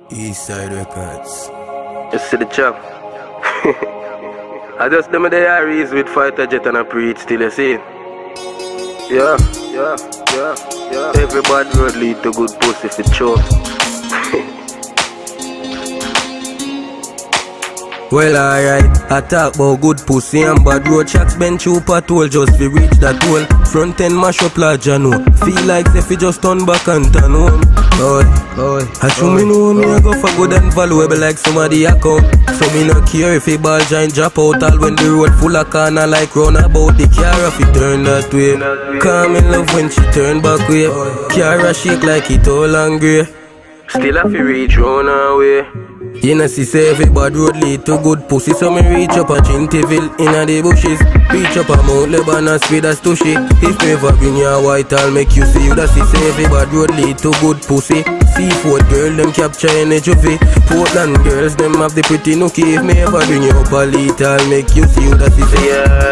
Eastside Records. You see the chop. I just do my diaries with fighter jet and I preach till you see it. Yeah. Every bad road lead to good pussy for sure. Well, alright, I talk about good pussy and bad road shots. Bend through patrol just to reach that hole. Front end mash up large and no. Feel like if you just turn back and turn home. I show me know me I go for good and valuable like somebody I come. So me no care if a ball giant drop out. All when the road full of corner like roundabout. The car if it turn that way. Calm in love when she turn back way. Car shake like it all angry. Still have to reach round her way. You know see say every bad road lead to good pussy. So me reach up a Chintyville inna the bushes. Reach up a Mount Lebanon speed as tushy. If me ever bring you a white I'll make you see. You that see say every bad road lead to good pussy. Seafood girl them capture energy. Portland girls them have the pretty nookie. If me ever bring you up a lead I'll make you see. You that see say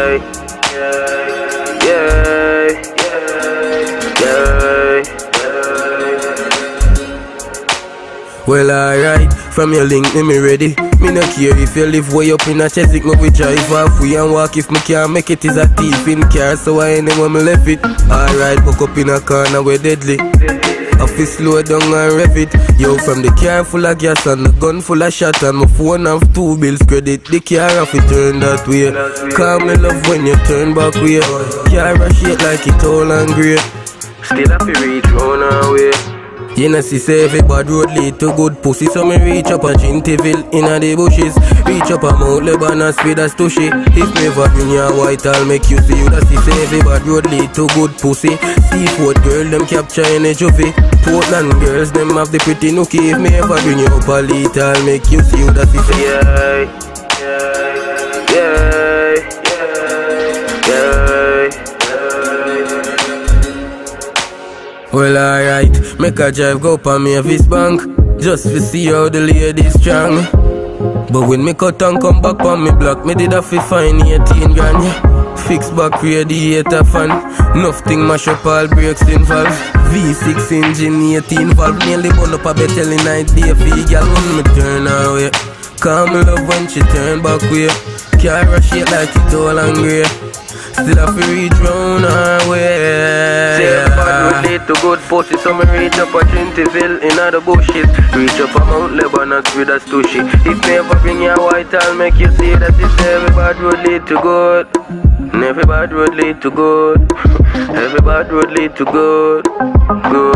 Well, alright, from your link, me ready. Me no care if you live way up in a Cheswick. Me we drive halfway and walk if me can't make it. Is a thief in car, so I ain't when me left it. Alright, buck up in a corner where deadly. I feel slow down and rev it. Yo, from the car full of gas and the gun full of shot and my phone have 2 bills credit. The car have it turn that way. Call me love when you turn back way. Car shake like it all and grey. Still have to reach round her way. You know see say every bad road lead to good pussy. So me reach up a Chintyville inna the bushes. Reach up a Mount Lebanon speed as tushy. If me ever bring you a white I'll make you see. You that see say every bad road lead to good pussy. Seafood girl them capture energy. Portland girls them have the pretty nookie. If me ever bring you up a lead I'll make you see. You that see say Well, alright, make a drive go pa Mavis Bank. Just to see how the ladies strong. But when me cut and come back pa me block, me did have to find 18 grand, yeah. Fix back radiator fan. Nothing mash up all brakes involved. V6 engine 18 valve. Nearly burn up a betel in night day for you girl when me turn away. Calm love when she turn back way. Car shake like it all angry. Still have to reach round her way. Say every bad road lead to good pussy. So me reach up a Chintyville inna the bushes. Reach up a Mount Lebanon with a tushy. If me ever bring you a white I'll make you see that it's every bad road lead to good. And every bad road lead to good. Every bad road lead to good.